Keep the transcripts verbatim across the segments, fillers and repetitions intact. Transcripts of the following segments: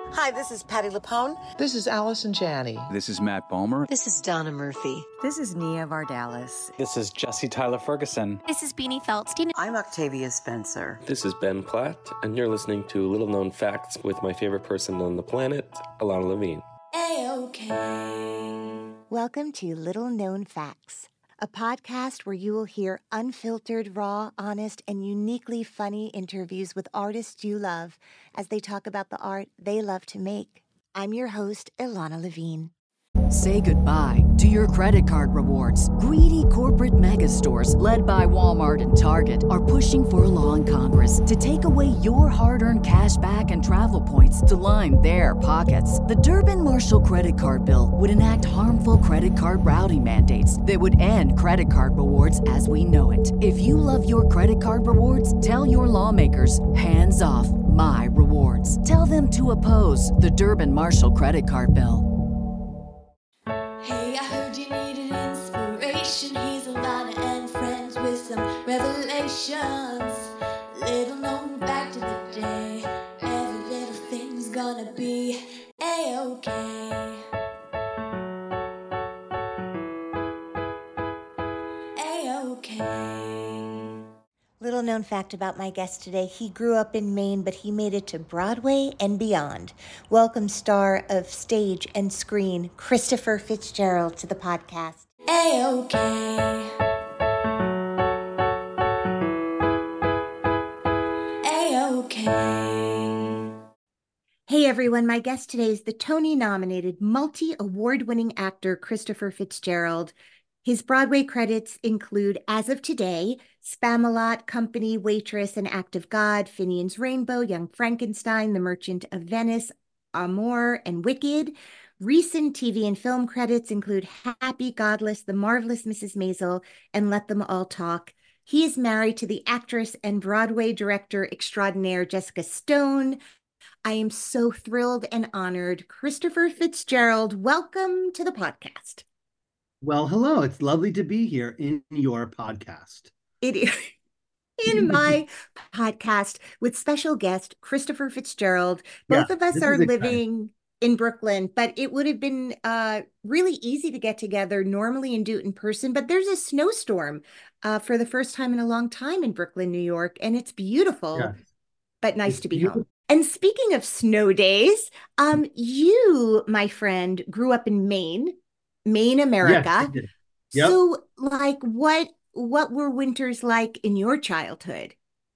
Hi, this is Patty Lapone. This is Allison Janney. This is Matt Bomer. This is Donna Murphy. This is Nia Vardalis. This is Jesse Tyler Ferguson. This is Beanie Feldstein. I'm Octavia Spencer. This is Ben Platt, and you're listening to Little Known Facts with my favorite person on the planet, Ilana Levine. A-OK. Welcome to Little Known Facts, a podcast where you will hear unfiltered, raw, honest, and uniquely funny interviews with artists you love as they talk about the art they love to make. I'm your host, Ilana Levine. Say goodbye to your credit card rewards. Greedy corporate mega stores, led by Walmart and Target, are pushing for a law in Congress to take away your hard-earned cash back and travel points to line their pockets. The Durbin-Marshall credit card bill would enact harmful credit card routing mandates that would end credit card rewards as we know it. If you love your credit card rewards, tell your lawmakers, hands off my rewards. Tell them to oppose the Durbin-Marshall credit card bill. Hey, I heard you needed inspiration. He's Ilana and friends with some revelations. Little known fact of the day. Every little thing's gonna be A-OK. A-OK. Little known fact about my guest today, he grew up in Maine, but he made it to Broadway and beyond. Welcome star of stage and screen, Christopher Fitzgerald, to the podcast. A-OK. A-OK. Hey everyone, my guest today is the Tony-nominated, multi-award-winning actor Christopher Fitzgerald. His Broadway credits include, as of today, Spamalot, Company, Waitress, and Act of God, Finian's Rainbow, Young Frankenstein, The Merchant of Venice, Amour, and Wicked. Recent T V and film credits include Happy, Godless, The Marvelous Missus Maisel, and Let Them All Talk. He is married to the actress and Broadway director extraordinaire Jessica Stone. I am so thrilled and honored. Christopher Fitzgerald, welcome to the podcast. Well, hello. It's lovely to be here in your podcast. It is in my podcast with special guest Christopher Fitzgerald. Both Yeah, of us this are is exciting. living in Brooklyn, but it would have been uh, really easy to get together normally and do it in person. But there's a snowstorm uh, for the first time in a long time in Brooklyn, New York, and it's beautiful, Yeah. but nice It's to be beautiful. home. And speaking of snow days, um, you, my friend, grew up in Maine. Maine, Yes, I America. did. Yep. So, like, what what were winters like in your childhood?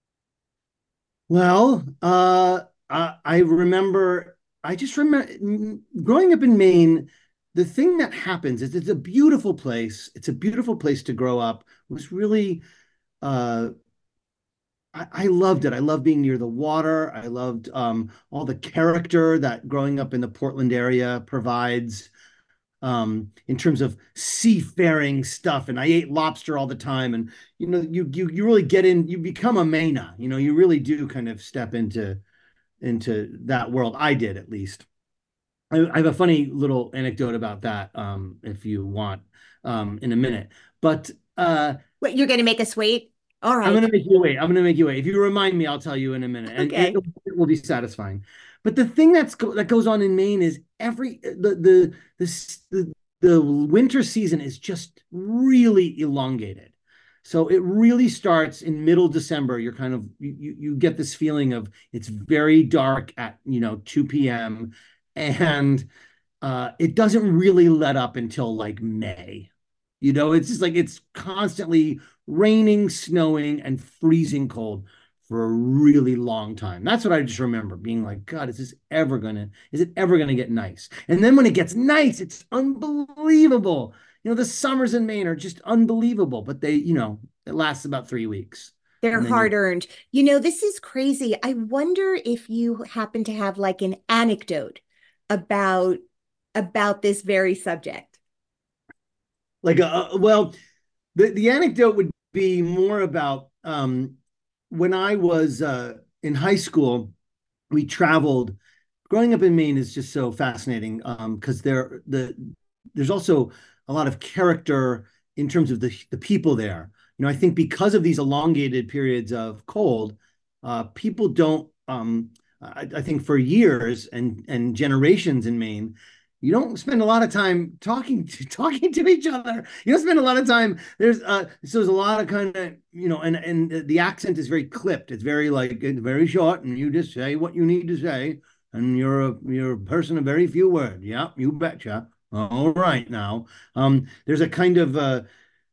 Well, uh, I, I remember, I just remember growing up in Maine, the thing that happens is it's a beautiful place. It's a beautiful place to grow up. It was really, uh, I, I loved it. I loved being near the water. I loved um, all the character that growing up in the Portland area provides. Um, in terms of seafaring stuff, and I ate lobster all the time, and you know, you you you really get in, you become a Maina, you know, you really do kind of step into into that world. I did, at least. I, I have a funny little anecdote about that, um, if you want, um, in a minute. But uh, Wait, you're going to make us wait? All right. I'm going to make you wait. I'm going to make you wait. If you remind me, I'll tell you in a minute, and Okay. it, it will be satisfying. But the thing that's go that goes on in Maine is every the the the the, the winter season is just really elongated. So it really starts in middle December. You're kind of you you get this feeling of it's very dark at you know two p m and uh, it doesn't really let up until like May. You know, it's just like it's constantly raining, snowing, and freezing cold for a really long time. That's what I just remember being like, God, is this ever gonna, is it ever gonna get nice? And then when it gets nice, it's unbelievable. You know, the summers in Maine are just unbelievable, but they, you know, it lasts about three weeks. They're And then hard you- earned. You know, this is crazy. I wonder if you happen to have like an anecdote about about this very subject. Like, uh, well, the, the anecdote would be more about um, when I was uh, in high school, we traveled. Growing up in Maine is just so fascinating because um, there the there's also a lot of character in terms of the the people there. You know, I think because of these elongated periods of cold, uh, people don't um, I, I think for years and and generations in Maine, you don't spend a lot of time talking to talking to each other. You don't spend a lot of time. There's uh, so there's a lot of kind of, you know, and and the accent is very clipped. It's very like it's very short, and you just say what you need to say, and you're a you're a person of very few words. Yeah, you betcha. All right now. Um, there's a kind of uh,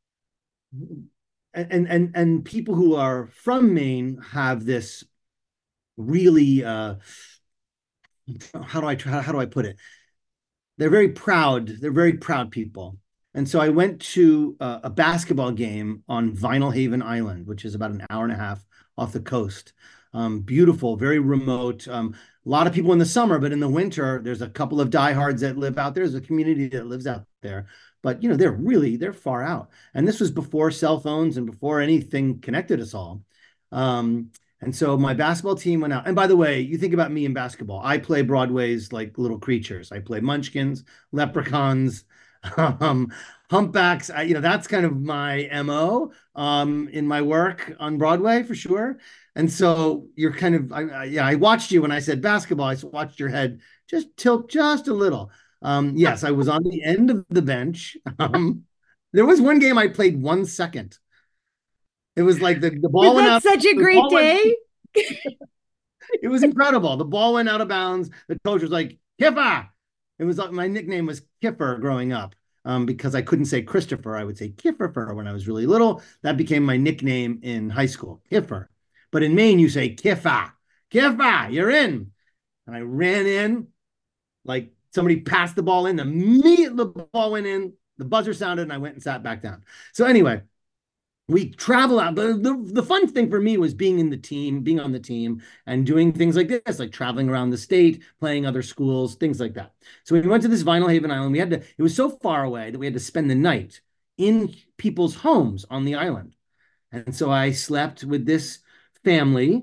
and and and people who are from Maine have this really uh, how do I try how do I put it? They're very proud. They're very proud people. And so I went to uh, a basketball game on Vinyl Haven Island, which is about an hour and a half off the coast. Um, beautiful, very remote. Um, a lot of people in the summer, but in the winter, there's a couple of diehards that live out there. There's a community that lives out there. But, you know, they're really, they're far out. And this was before cell phones and before anything connected us all. Um, and so my basketball team went out. And by the way, you think about me in basketball. I play Broadway's like little creatures. I play Munchkins, Leprechauns, um, Humpbacks. I, you know, that's kind of my M O um, in my work on Broadway for sure. And so you're kind of, I, I, yeah, I watched you when I said basketball. I watched your head just tilt just a little. Um, yes, I was on the end of the bench. Um, there was one game I played one second. It was like the, the ball was went that out. Such a great day. Went, it was incredible. The ball went out of bounds. The coach was like, Kiffer. It was like my nickname was Kiffer growing up um, because I couldn't say Christopher. I would say Kiffer when I was really little. That became my nickname in high school, Kiffer. But in Maine, you say Kiffer. Kiffer, you're in. And I ran in like somebody passed the ball in. Immediately the ball went in. The buzzer sounded and I went and sat back down. So anyway, we travel out. The, the, the fun thing for me was being in the team, being on the team and doing things like this, like traveling around the state, playing other schools, things like that. So we went to this Vinyl Haven Island. We had to, it was so far away that we had to spend the night in people's homes on the island. And so I slept with this family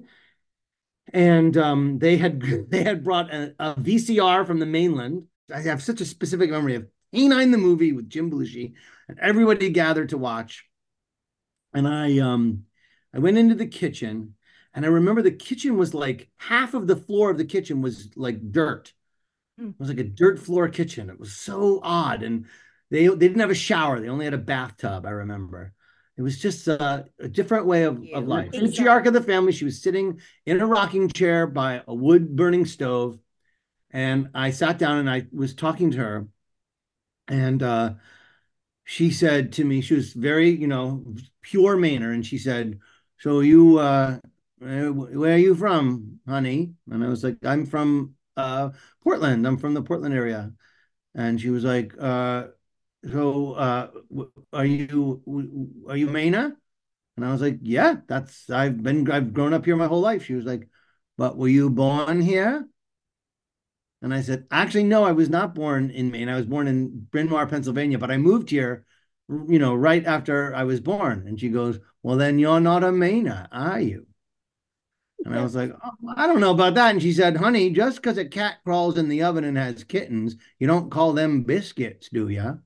and um, they had, they had brought a, a V C R from the mainland. I have such a specific memory of K nine the movie with Jim Belushi, and everybody gathered to watch. And I um I went into the kitchen, and I remember the kitchen was like half of the floor of the kitchen was like dirt. It was like a dirt floor kitchen. It was so odd. And they they didn't have a shower. They only had a bathtub, I remember. It was just a, a different way of, of life. The matriarch of the family, she was sitting in a rocking chair by a wood burning stove. And I sat down and I was talking to her. And uh she said to me, she was very, you know, pure Mainer. And she said, so you, uh, where are you from, honey? And I was like, I'm from uh, Portland. I'm from the Portland area. And she was like, uh, so uh, are you, are you Mainer? And I was like, yeah, that's, I've been, I've grown up here my whole life. She was like, but were you born here? And I said, actually, no, I was not born in Maine. I was born in Bryn Mawr, Pennsylvania, but I moved here, you know, right after I was born. And she goes, well, then you're not a Mainer, are you? And I was like, oh, I don't know about that. And she said, honey, just because a cat crawls in the oven and has kittens, you don't call them biscuits, do you?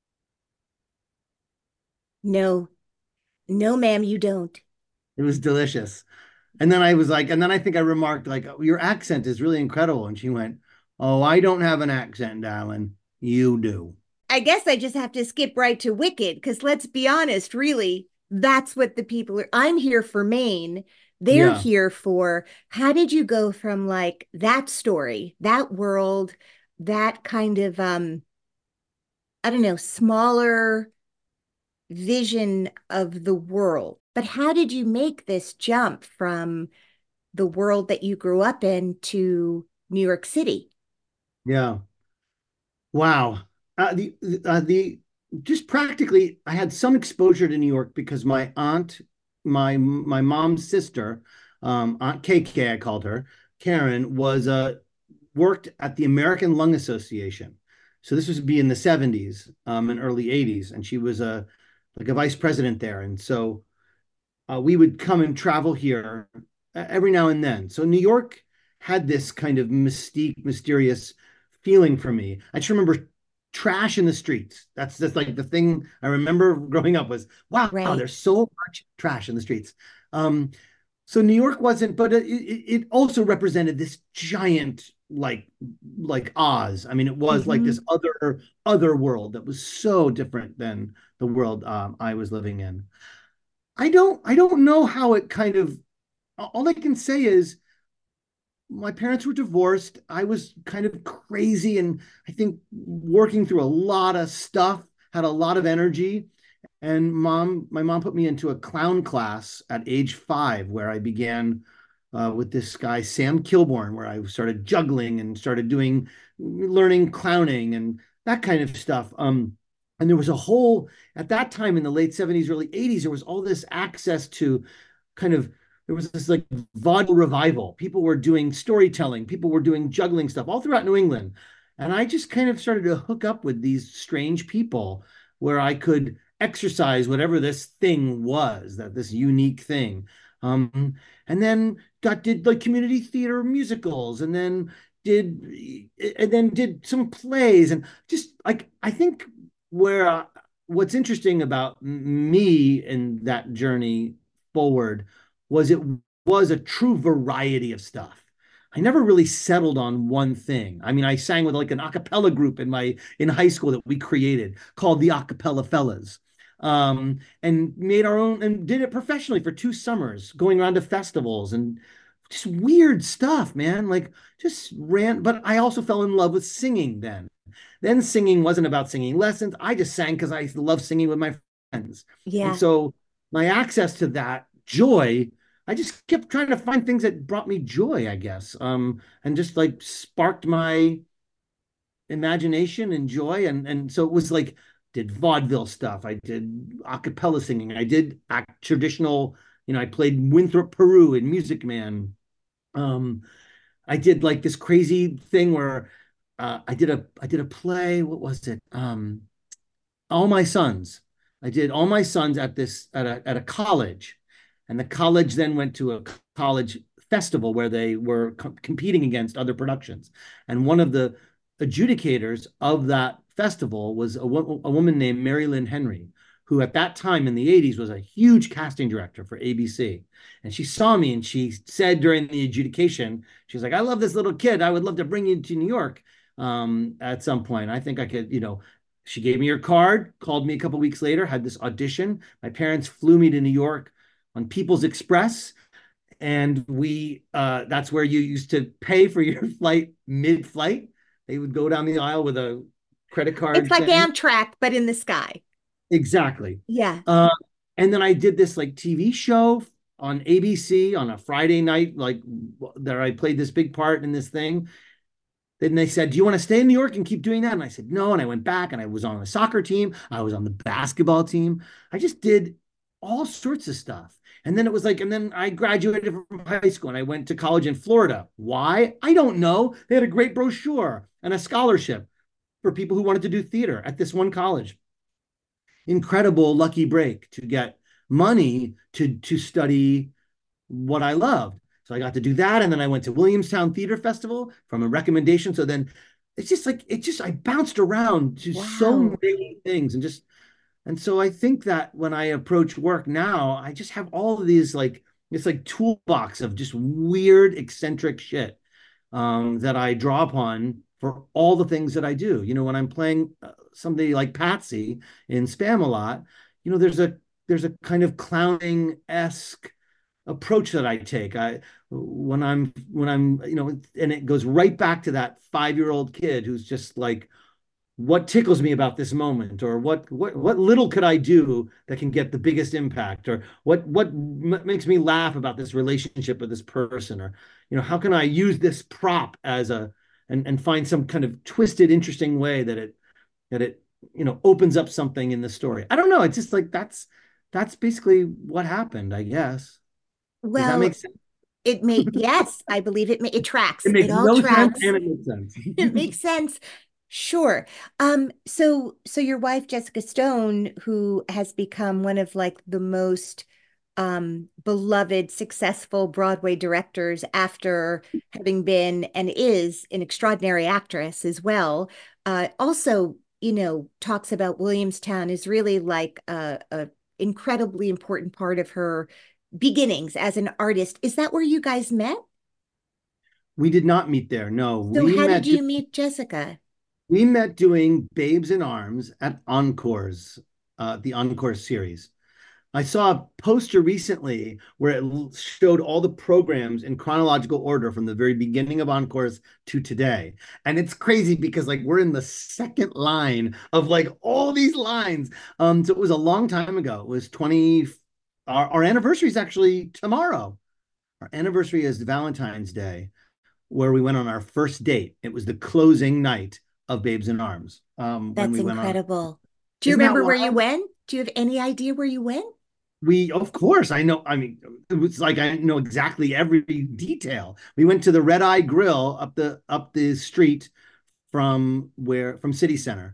No, no, ma'am, you don't. It was delicious. And then I was like, and then I think I remarked like, oh, your accent is really incredible. And she went, oh, I don't have an accent, darling. You do. I guess I just have to skip right to Wicked, because let's be honest, really, that's what the people are. I'm here for Maine. They're Yeah. here for, how did you go from like that story, that world, that kind of, um, I don't know, smaller vision of the world. But how did you make this jump from the world that you grew up in to New York City? Yeah. Wow. Uh, the uh, the just practically, I had some exposure to New York because my aunt, my my mom's sister, um, Aunt K K, I called her, Karen, was uh worked at the American Lung Association. So this was be in the seventies um, and early eighties, and she was a like a vice president there. And so uh, we would come and travel here uh, every now and then. So New York had this kind of mystique, mysterious feeling for me. I just remember trash in the streets. That's just like the thing I remember growing up was, wow, Right. there's so much trash in the streets. Um, so New York wasn't, but it, it also represented this giant, like like Oz. I mean, it was like Mm-hmm. this other other world that was so different than the world um, I was living in. I don't I don't know how it kind of. All I can say is my parents were divorced. I was kind of crazy and I think working through a lot of stuff, had a lot of energy. And mom, my mom put me into a clown class at age five, where I began uh, with this guy, Sam Kilborn, where I started juggling and started doing, learning clowning and that kind of stuff. Um, and there was a whole, at that time in the late seventies, early eighties, there was all this access to kind of, there was this like vaudeville revival. People were doing storytelling, people were doing juggling stuff all throughout New England. And I just kind of started to hook up with these strange people where I could exercise whatever this thing was, that this unique thing. Um, and then got did like community theater musicals, and then did and then did some plays, and just like I think where uh, what's interesting about me in that journey forward was it was a true variety of stuff. I never really settled on one thing. I mean, I sang with like an a cappella group in my in high school that we created called the A Cappella Fellas, um, and made our own and did it professionally for two summers, going around to festivals and just weird stuff, man. Like just ran. But I also fell in love with singing then. Then singing wasn't about singing lessons. I just sang because I love singing with my friends. And Yeah. so my access to that joy, I just kept trying to find things that brought me joy, I guess, um, and just like sparked my imagination and joy. And and so it was like did vaudeville stuff. I did a cappella singing. I did act, traditional, you know, I played Winthrop Peru in Music Man. Um, I did like this crazy thing where uh, I did a I did a play. What was it? Um, All My Sons. I did All My Sons at this at a at a college, and the college then went to a college festival where they were co- competing against other productions. And one of the adjudicators of that festival was a, wo- a woman named Mary Lynn Henry, who at that time in the eighties was a huge casting director for A B C. And she saw me and she said during the adjudication, she's like, "I love this little kid. I would love to bring you to New York um, at some point. I think I could, you know." She gave me her card, called me a couple weeks later, had this audition. My parents flew me to New York on People's Express. And we, uh, that's where you used to pay for your flight mid-flight. They would go down the aisle with a credit It's card like thing. Amtrak, but in the sky. Exactly. Yeah. Uh, and then I did this like T V show on A B C on a Friday night, like there I played this big part in this thing. Then they said, "Do you want to stay in New York and keep doing that?" And I said, "No." And I went back and I was on the soccer team. I was on the basketball team. I just did all sorts of stuff. And then it was like, and then I graduated from high school and I went to college in Florida. Why? I don't know. They had a great brochure and a scholarship for people who wanted to do theater at this one college. Incredible lucky break to get money to to study what I loved. So I got to do that. And then I went to Williamstown Theater Festival from a recommendation. So then it's just like, it just, I bounced around to so Wow. many things and just, and so I think that when I approach work now, I just have all of these like, it's like toolbox of just weird, eccentric shit um, that I draw upon for all the things that I do. You know, when I'm playing uh, somebody like Patsy in Spam-A-Lot, you know, there's a, there's a kind of clowning-esque approach that I take. I when I'm when I'm you know, and it goes right back to that five year old kid who's just like, what tickles me about this moment, or what what what little could I do that can get the biggest impact, or what what m- makes me laugh about this relationship with this person, or you know, how can I use this prop as a and and find some kind of twisted, interesting way that it that it you know opens up something in the story. I don't know. It's just like that's that's basically what happened, I guess. Does that make Well, sense? it may, yes, I believe it may, it tracks. It It makes all no sense tracks. and it makes sense. It makes sense. Sure. Um, so so your wife, Jessica Stone, who has become one of like the most um beloved, successful Broadway directors after having been and is an extraordinary actress as well, uh, also, you know, talks about Williamstown is really like a, a incredibly important part of her beginnings as an artist. Is that where you guys met? We did not meet there. No, So we how met did you meet Jessica? we met doing Babes in Arms at Encores, uh, the Encore series. I saw a poster recently where it showed all the programs in chronological order from the very beginning of Encores to today. And it's crazy because like we're in the second line of like all these lines. Um, so it was a long time ago. It was twenty, our, our anniversary is actually tomorrow. Our anniversary is Valentine's Day, where we went on our first date. It was the closing night of Babes in Arms. Um, when That's we went on. incredible. Do you Isn't that remember where you wild? went? Do you have any idea where you went? We, of course, I know. I mean, it was like I know exactly every detail. We went to the Red Eye Grill up the up the street from where from City Center,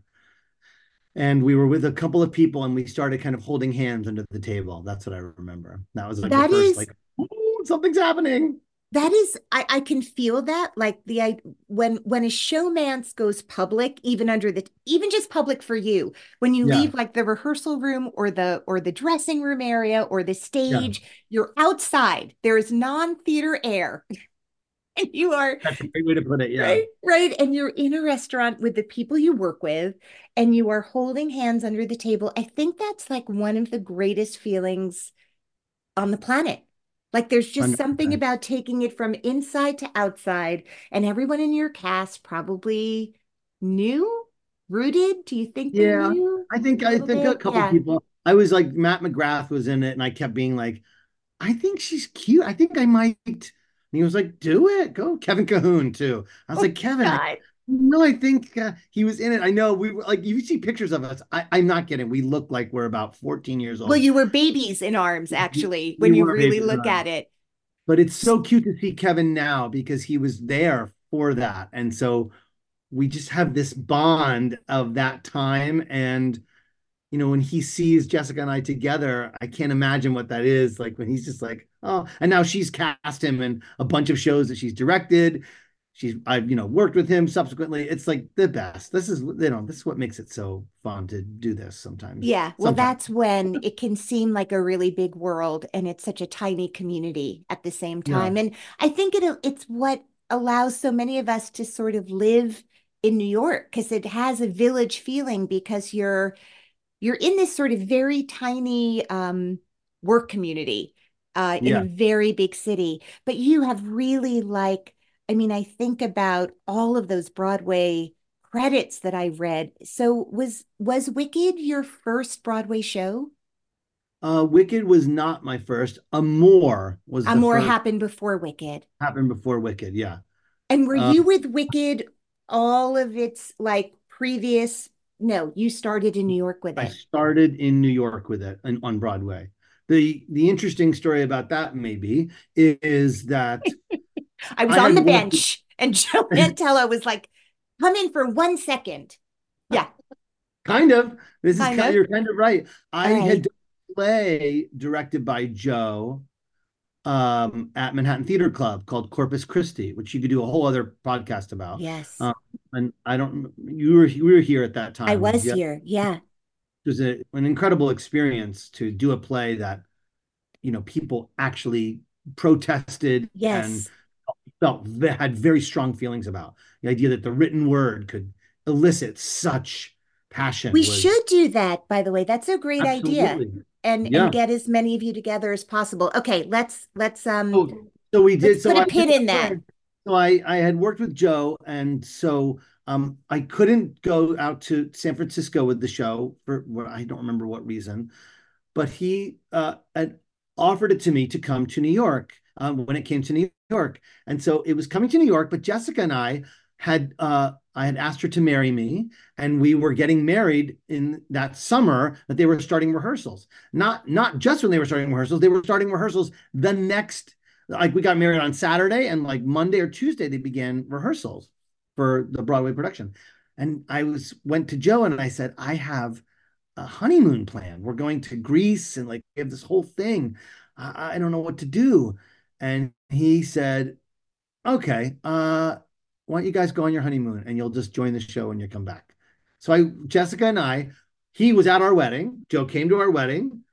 and we were with a couple of people, and we started kind of holding hands under the table. That's what I remember. That was like the That first, is like, oh, something's happening. that is I, I can feel that like the I when when a showmance goes public, even under the even just public for you, when you Yeah, leave like the rehearsal room or the or the dressing room area or the yeah, stage, you're outside. There is non-theater air. And you are that's a great way to put it. Yeah, right, right. And you're in a restaurant with the people you work with, and you are holding hands under the table. I think that's like one of the greatest feelings on the planet. Like there's just something one hundred percent. about taking it from inside to outside, and everyone in your cast probably knew, rooted. Do you think they Yeah, knew I think a I little think a bit? couple Yeah. people. I was like Matt McGrath was in it, and I kept being like, I think she's cute. I think I might. And he was like, do it. Go. Kevin Cahoon, too. I was Oh like, Kevin, I God. no, I think uh, he was in it. I know we were like, you see pictures of us. I, I'm not kidding. We look like we're about fourteen years Well, old. you were babies in arms, We, actually, we when you were really babies. look at it. But it's so cute to see Kevin now because he was there for that. And so we just have this bond of that time. And you know, when he sees Jessica and I together, I can't imagine what that is like when he's just like, oh, and now she's cast him in a bunch of shows that she's directed. She's, I've, you know, worked with him subsequently. It's like the best. This is, you know, this is what makes it so fun to do this sometimes. Yeah, well, Sometimes. that's when it can seem like a really big world and it's such a tiny community at the same Yeah. time. And I think it it's what allows so many of us to sort of live in New York because it has a village feeling because you're you're in this sort of very tiny um, work community uh, in a Yeah. very big city. But you have really like, I mean, I think about all of those Broadway credits that I read. So was was Wicked your first Broadway show? Uh, Wicked was not my first. Amour was the Amour first, happened before Wicked. happened before Wicked. Yeah. And were Uh, you with Wicked all of its like previous? No, you started in New York with I it. started in New York with it and on Broadway. The the interesting story about that maybe is that I was I on had the worked bench and Joe Mantello was like, come in for one second. Yeah, kind of this is kind kind of. you're kind of right. I All had right. done a play directed by Joe um, at Manhattan Theater Club called Corpus Christi, which you could do a whole other podcast about. Yes, Um, and I don't you were you were here at that I time. was Yeah, it here. Yeah. was a, an incredible experience to do a play that you know people actually protested and Yes. felt had very strong feelings about. The idea that the written word could elicit such passion We was should do that, by the way. That's a great idea. absolutely, And and yeah. get as many of you together as possible. Okay, let's let's um So, so we let's did. So put a I did pin that in that. play. So I I had worked with Joe, and so um I couldn't go out to San Francisco with the show for what I don't remember what reason, but he uh had offered it to me to come to New York um, when it came to New York, and so it was coming to New York. But Jessica and I had uh I had asked her to marry me, and we were getting married in that summer that they were starting rehearsals. Not not just when they were starting rehearsals, they were starting rehearsals the next, like we got married on Saturday, and like Monday or Tuesday they began rehearsals for the Broadway production. And I was went to Joe and I said, I have a honeymoon plan. We're going to Greece and like we have this whole thing. I, I don't know what to do. And he said, okay, uh, why don't you guys go on your honeymoon and you'll just join the show when you come back. So I, Jessica and I, he was at our wedding. Joe came to our wedding.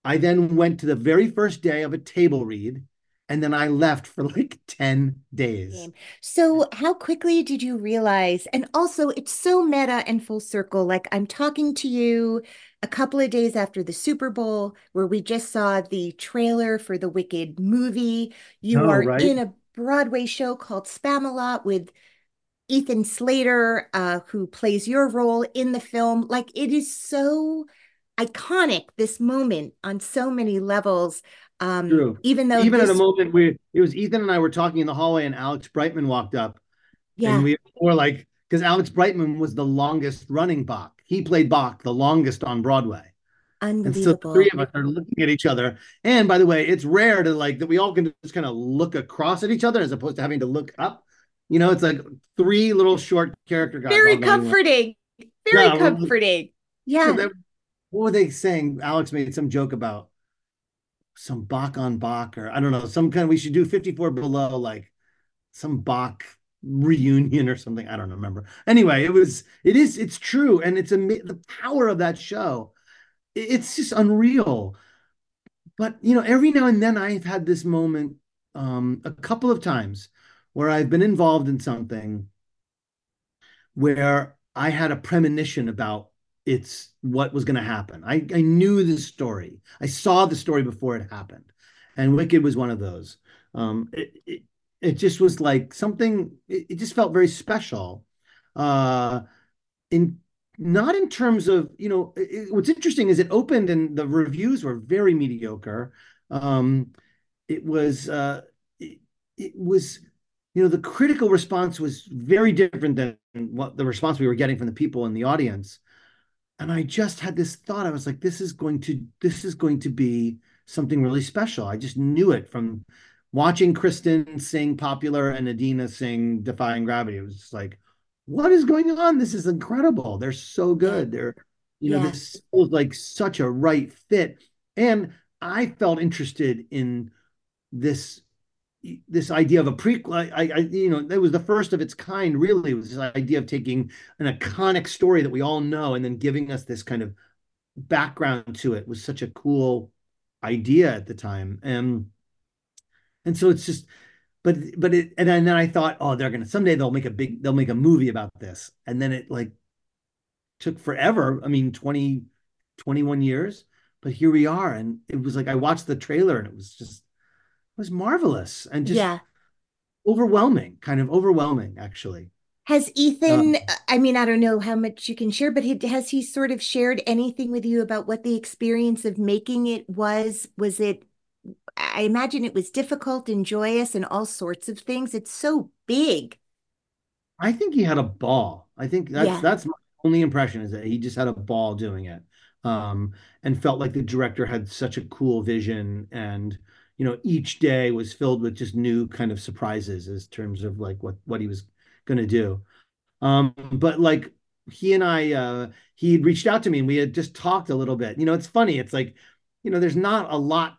I then went to the very first day of a table read, and then I left for like ten days. So, how quickly did you realize? And also, it's so meta and full circle. Like, I'm talking to you a couple of days after the Super Bowl, where we just saw the trailer for the Wicked movie. You Oh, are right? in a Broadway show called Spamalot with Ethan Slater, uh, who plays your role in the film. Like, it is so iconic, this moment on so many levels. Um, True. even though Even at a this, moment where it was Ethan and I were talking in the hallway, and Alex Brightman walked up, and yeah, we were like, because Alex Brightman was the longest running Bach. He played Bach the longest on Broadway. And so the three unbelievable. of us are looking at each other. And by the way, it's rare to like that we all can just kind of look across at each other as opposed to having to look up. You know, it's like three little short character guys all Very going. comforting. Very Yeah, comforting. Yeah. what were they saying? Alex made some joke about some Bach on Bach, or I don't know, some kind of, we should do fifty-four below, like some Bach reunion or something. I don't remember. Anyway, it was, it is, it's true. And it's a, the power of that show. It's just unreal. But, you know, every now and then I've had this moment um, a couple of times where I've been involved in something where I had a premonition about it's what was going to happen. I, I knew the story. I saw the story before it happened. And Wicked was one of those. Um, it, it, it just was like something, it, it just felt very special. Uh, in not in terms of, you know, it, what's interesting is it opened and the reviews were very mediocre. Um, it was, uh, it, it was, you know, the critical response was very different than what the response we were getting from the people in the audience. And I just had this thought. I was like, this is going to, this is going to be something really special. I just knew it from watching Kristen sing Popular and Adina sing Defying Gravity. It was just like, what is going on? This is incredible. They're so Yeah. good. They're, you know, Yeah. this feels like such a right fit. And I felt interested in this this idea of a prequel. I, I, you know, it was the first of its kind, really. It was this idea of taking an iconic story that we all know and then giving us this kind of background to it was such a cool idea at the time. And, and so it's just, but, but it, and then I thought, oh, they're going to, someday they'll make a big, they'll make a movie about this. And then it like took forever. I mean, twenty, twenty-one years, but here we are. And it was like, I watched the trailer and it was just, it was marvelous and just Yeah. overwhelming, kind of overwhelming, actually. Has Uh, Ethan, I mean, I don't know how much you can share, but he- has he sort of shared anything with you about what the experience of making it was? Was it, I imagine it was difficult and joyous and all sorts of things. It's so big. I think he had a ball. I think that's Yeah. that's my only impression is that he just had a ball doing it, um, and felt like the director had such a cool vision, and you know, each day was filled with just new kind of surprises as terms of like what what he was going to do. Um, but like he and I, uh, he had reached out to me and we had just talked a little bit. You know, it's funny. It's like, you know, there's not a lot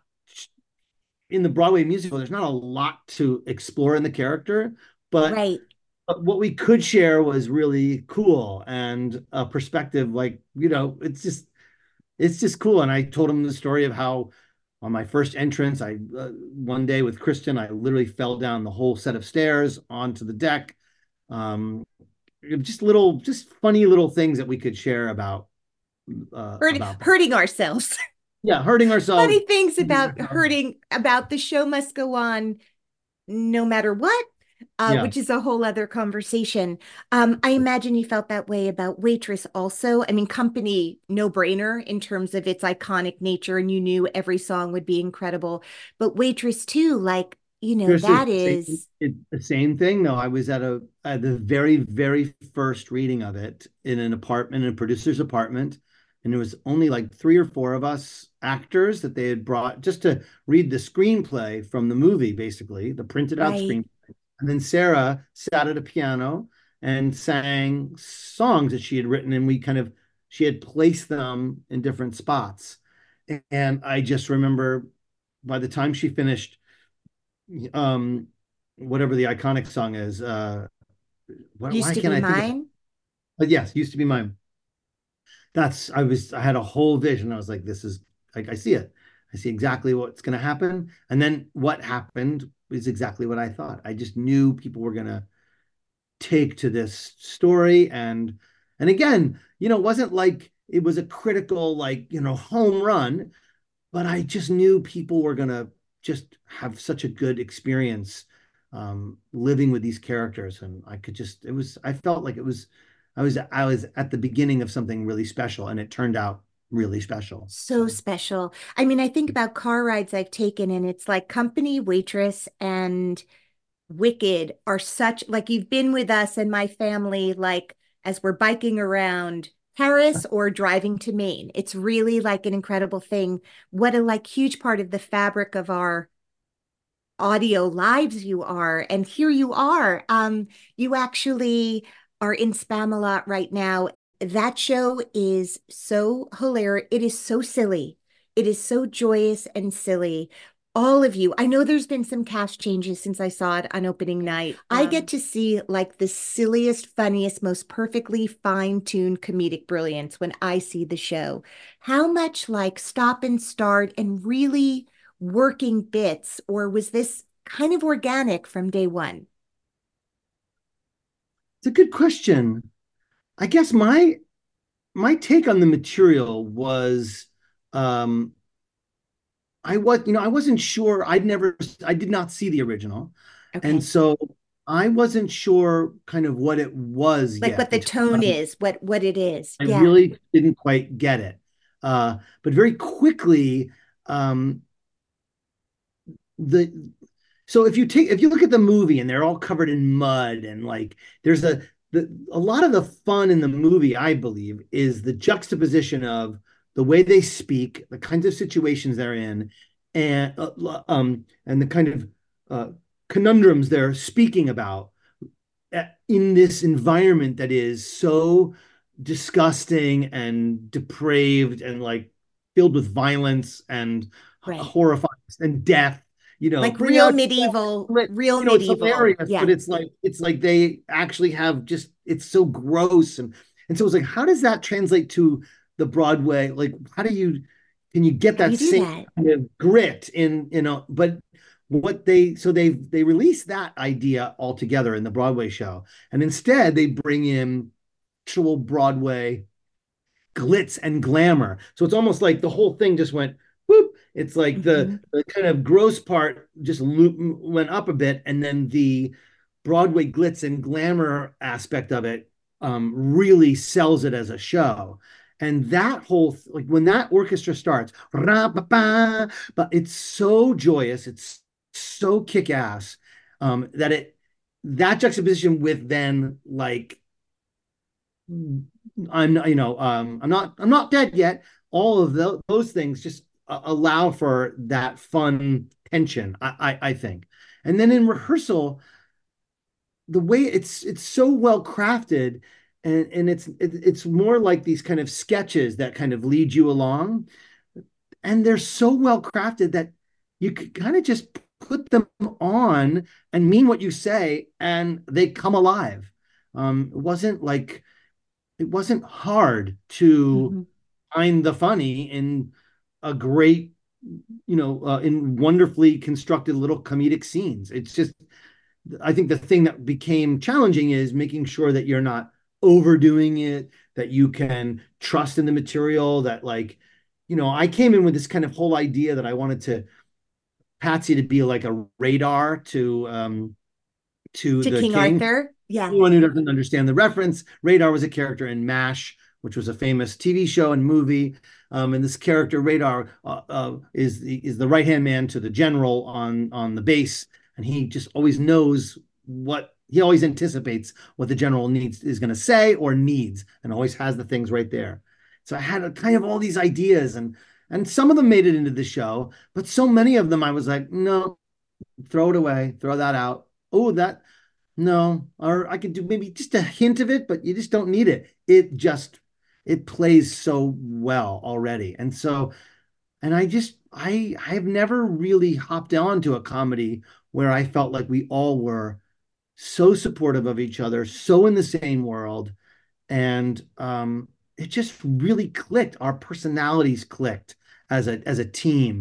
in the Broadway musical. There's not a lot to explore in the character, but Right. but what we could share was really cool and a perspective like, you know, it's just it's just cool. And I told him the story of how on my first entrance, I uh, one day with Kristen, I literally fell down the whole set of stairs onto the deck. Um, just little, just funny little things that we could share about uh, Hurt, about that. hurting ourselves. Yeah, hurting ourselves. Funny things about hurting, about the show must go on no matter what, uh, Yeah. which is a whole other conversation. Um, I imagine you felt that way about Waitress also. I mean, Company, no brainer in terms of its iconic nature, and you knew every song would be incredible. But Waitress too, like, you know, Chris, that it's the is, same, it's the same thing. No, I was at a at the very, very first reading of it in an apartment, in a producer's apartment, and there was only like three or four of us actors that they had brought just to read the screenplay from the movie, basically the printed out right, screenplay. And then Sarah sat at a piano and sang songs that she had written, and we kind of she had placed them in different spots. And I just remember by the time she finished um whatever the iconic song is, uh why, used why to can't be I think of it? mine. But yes, used to be mine. That's I was I had a whole vision. I was like, this is like I see it. I see exactly what's going to happen. And then what happened is exactly what I thought. I just knew people were going to take to this story. And and again, you know, it wasn't like it was a critical, like, you know, home run, but I just knew people were going to just have such a good experience um, living with these characters. And I could just, it was, I felt like it was, I was, I was at the beginning of something really special, and it turned out really special. So special. I mean, I think about car rides I've taken, and it's like Company, Waitress, and Wicked are such, like, you've been with us and my family, like, as we're biking around Paris or driving to Maine. It's really like an incredible thing. What a like huge part of the fabric of our audio lives you are. And here you are. Um, you actually are in Spamalot right now. That show is so hilarious. It is so silly. It is so joyous and silly. All of you, I know there's been some cast changes since I saw it on opening night. Um, I get to see like the silliest, funniest, most perfectly fine-tuned comedic brilliance when I see the show. How much like stop and start and really working bits, or was this kind of organic from day one? It's a good question. I guess my my take on the material was um I was, you know, I wasn't sure. I'd never, I did not see the original. Okay. And so I wasn't sure kind of what it was like yet. what the tone is, what what it is. I yeah. really didn't quite get it. Uh, but very quickly, um, the so if you take if you look at the movie and they're all covered in mud, and like there's a the a lot of the fun in the movie, I believe, is the juxtaposition of the way they speak, the kinds of situations they're in, and uh, um and the kind of uh, conundrums they're speaking about in this environment that is so disgusting and depraved and like filled with violence and right. horrifying and death. You know, like real medieval, like, real you know, medieval. It's hilarious, yeah. But it's like it's like they actually have just it's so gross, and and so it's like, how does that translate to the Broadway? Like, how do you can you get that you same that? kind of grit in you know? But what they so they they released that idea altogether in the Broadway show, and instead they bring in actual Broadway glitz and glamour. So it's almost like the whole thing just went whoop. It's like mm-hmm. the, the kind of gross part just loop, went up a bit, and then the Broadway glitz and glamour aspect of it um, really sells it as a show. And that whole, like when that orchestra starts, but it's so joyous, it's so kick-ass um, that it, that juxtaposition with then like, I'm, you know, um, I'm not, I'm not dead yet. All of the, those things just uh, allow for that fun tension, I, I, I think. And then in rehearsal, the way it's, it's so well crafted. And, and it's it, it's more like these kind of sketches that kind of lead you along. And they're so well crafted that you could kind of just put them on and mean what you say, and they come alive. Um, it wasn't like, it wasn't hard to mm-hmm. find the funny in a great, you know, uh, in wonderfully constructed little comedic scenes. It's just, I think the thing that became challenging is making sure that you're not overdoing it, that you can trust in the material, that like, you know, I came in with this kind of whole idea that I wanted to Patsy to be like a radar to um to, to the King, King Arthur. Yeah. Anyone who doesn't understand the reference, Radar was a character in MASH, which was a famous T V show and movie. Um, and this character, Radar, uh, uh, is the, is the right-hand man to the general on on the base, and he just always knows what he always anticipates what the general needs is going to say or needs, and always has the things right there. So I had a, kind of all these ideas, and and some of them made it into the show, but so many of them I was like, no, throw it away, throw that out. Oh, that no, or I could do maybe just a hint of it, but you just don't need it. It just it plays so well already, and so and I just I I've never really hopped on to a comedy where I felt like we all were so supportive of each other, so in the same world, and um, it just really clicked. Our personalities clicked as a as a team,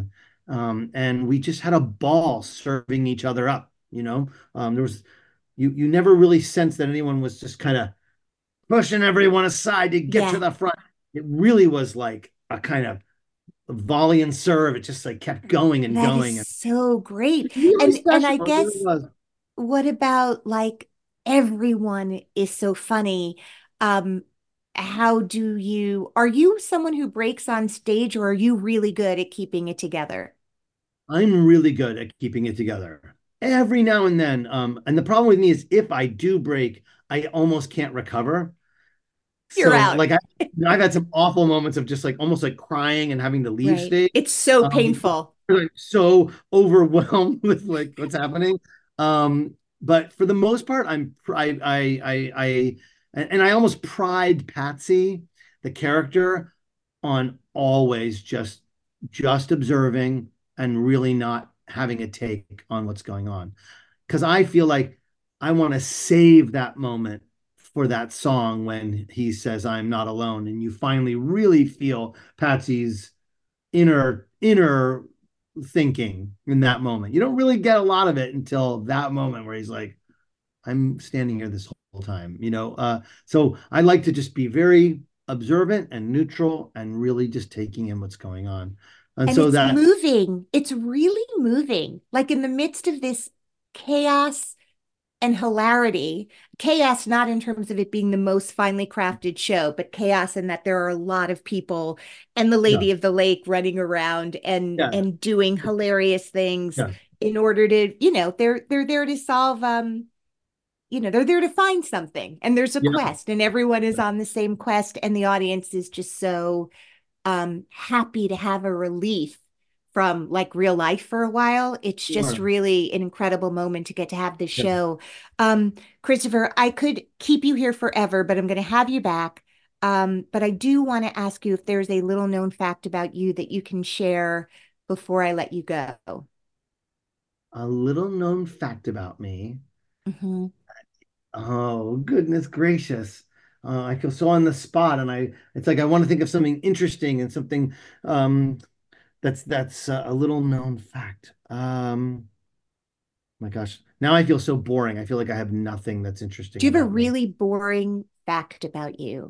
Um, and we just had a ball serving each other up, you know. Um, there was you you never really sensed that anyone was just kind of pushing everyone aside to get to Yeah, the front. It really was like a kind of volley and serve. It just like kept going and that is going. And so great. really And and special. I It really guess was. what about like everyone is so funny? Um, how do you, are you someone who breaks on stage or are you really good at keeping it together? I'm really good at keeping it together. Every now and then. Um, and the problem with me is if I do break, I almost can't recover. You're So out. like I, I've had some awful moments of just like almost like crying and having to leave Right. stage. It's so Um, because painful. I'm so overwhelmed with like what's happening. Um, but for the most part, I'm I I I, I and I almost pride Patsy, the character, on always just just observing and really not having a take on what's going on. Because I feel like I want to save that moment for that song when he says, I'm not alone. And you finally really feel Patsy's inner, inner thinking in that moment. You don't really get a lot of it until that moment where he's like, I'm standing here this whole time, you know? Uh, so I like to just be very observant and neutral and really just taking in what's going on. And And so it's that, moving. It's really moving. Like in the midst of this chaos and hilarity, chaos not in terms of it being the most finely crafted show, but chaos in that there are a lot of people and the yeah, Lady of the Lake running around and yeah, and doing hilarious things yeah, in order to, you know, they're they're there to solve um you know, they're there to find something and there's a yeah, quest and everyone is on the same quest and the audience is just so um happy to have a relief from like real life for a while. It's just sure. really an incredible moment to get to have this Yeah. show. Um, Christopher, I could keep you here forever, but I'm going to have you back. Um, but I do want to ask you if there's a little known fact about you that you can share before I let you go. A little known fact about me. Mhm. Oh, goodness gracious. Uh, I feel so on the spot, and I it's like I want to think of something interesting and something um, that's that's uh, a little known fact. Um, my gosh, now I feel so boring. I feel like I have nothing that's interesting Do you have a about me. really boring fact about you?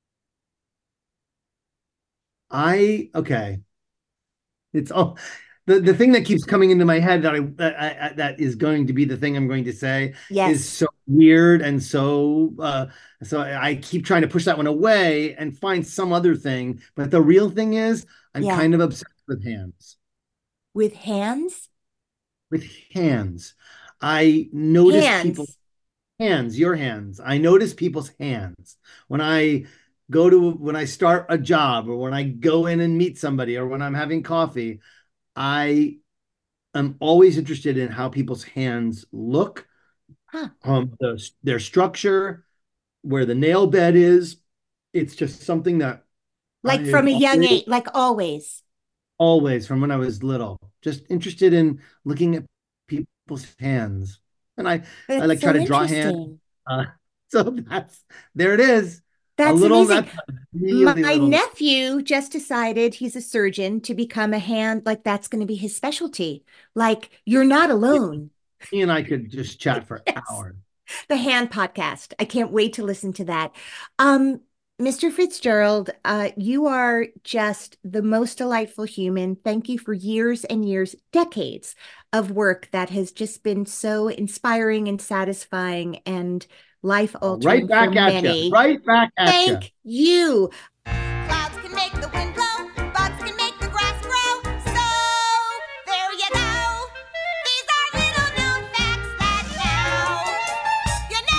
I okay. It's all the the thing that keeps coming into my head that I that I, that is going to be the thing I'm going to say is Yes. so weird and so uh so I keep trying to push that one away and find some other thing. But the real thing is I'm Yeah. kind of obsessed with hands. With hands? With hands. I notice people Hands. hands, your hands. I notice people's hands when I go to when I start a job or when I go in and meet somebody or when I'm having coffee. I am always interested in how people's hands look, Huh. um, the, their structure, where the nail bed is. It's just something that I Like have from a young always, age, like always. always from when I was little, just interested in looking at people's hands. And I, I That's like try so to draw hands. interesting. Uh, so that's there it is. A That's little, amazing. that's a really My little. nephew just decided he's a surgeon to become a hand, like that's going to be his specialty. Like you're not alone. He and I could just chat for Yes. hours. The hand podcast. I can't wait to listen to that. Um, mister Fitzgerald, uh, you are just the most delightful human. Thank you for years and years, decades of work that has just been so inspiring and satisfying and life Right altering for back at you. many. Right back at you. Thank you. Clouds can make the wind blow, bugs can make the grass grow. So there you go. These are little known facts that now you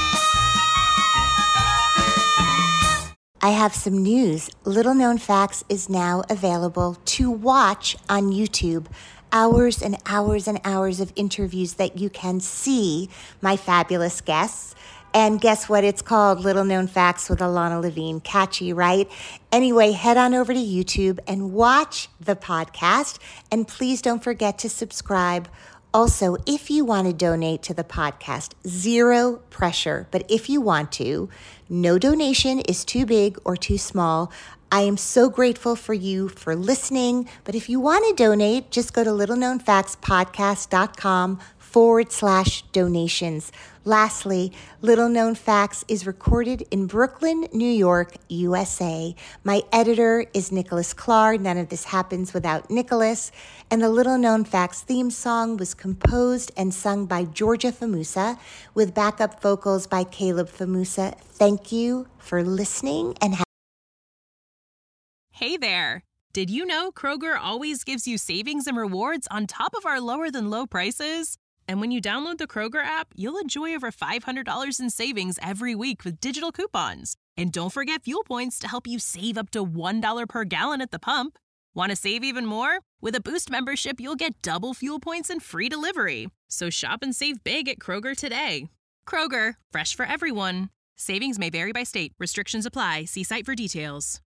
know. I have some news. Little Known Facts is now available to watch on YouTube. Hours and hours and hours of interviews that you can see my fabulous guests. And guess what? It's called Little Known Facts with Alana Levine. Catchy, right? Anyway, head on over to YouTube and watch the podcast. And please don't forget to subscribe. Also, if you want to donate to the podcast, zero pressure. But if you want to, no donation is too big or too small. I am so grateful for you for listening. But if you want to donate, just go to littleknownfactspodcast.com forward slash donations. Lastly, Little Known Facts is recorded in Brooklyn, New York, U S A. My editor is Nicholas Clark. None of this happens without Nicholas. And the Little Known Facts theme song was composed and sung by Georgia Famusa with backup vocals by Caleb Famusa. Thank you for listening and have Hey there! Did you know Kroger always gives you savings and rewards on top of our lower than low prices? And when you download the Kroger app, you'll enjoy over five hundred dollars in savings every week with digital coupons. And don't forget fuel points to help you save up to one dollar per gallon at the pump. Want to save even more? With a Boost membership, you'll get double fuel points and free delivery. So shop and save big at Kroger today. Kroger, fresh for everyone. Savings may vary by state. Restrictions apply. See site for details.